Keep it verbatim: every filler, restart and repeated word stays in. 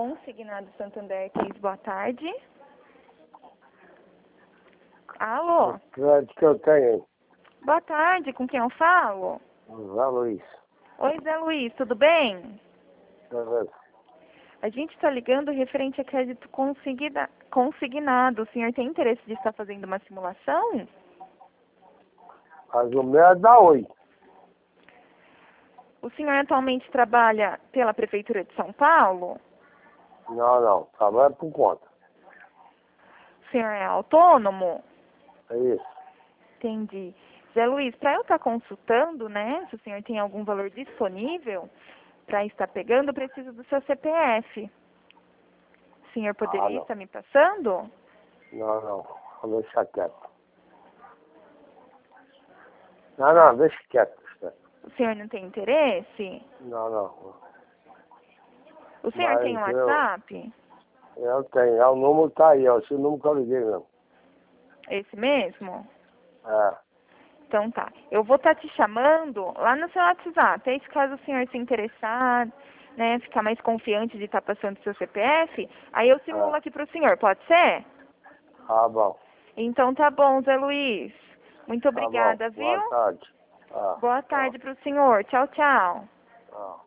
Consignado Santander Case, boa tarde. Alô? O crédito que eu tenho, Boa tarde, com quem eu falo? Zé Luiz. Oi, Zé Luiz, tudo bem? Beleza. A gente está ligando referente a crédito consigna... consignado. O senhor tem interesse de estar fazendo uma simulação? Mas o meu é da Oi. O senhor atualmente trabalha pela Prefeitura de São Paulo? Não, não. Trabalha por conta. O senhor é autônomo? É isso. Entendi. Zé Luiz, para eu estar consultando, né, se o senhor tem algum valor disponível para estar pegando, eu preciso do seu C P F. O senhor poderia Ah, não. estar me passando? Não, não. Vou deixar quieto. Não, não. Deixa quieto. Está. O senhor não tem interesse? Não, não. O senhor tem um Mas eu, WhatsApp? eu tenho. É, o número tá aí. É esse número que eu liguei, não. Esse mesmo? É. Então tá. Eu vou estar te chamando lá no seu WhatsApp. Aí, se caso o senhor se interessar, né, ficar mais confiante de estar passando seu C P F, aí eu simulo É. aqui pro senhor, pode ser? Ah, bom. Então tá bom, Zé Luiz. Muito Tá bom. obrigada, viu? Boa tarde. Ah, Boa tchau. tarde pro senhor. Tchau, tchau. Tchau.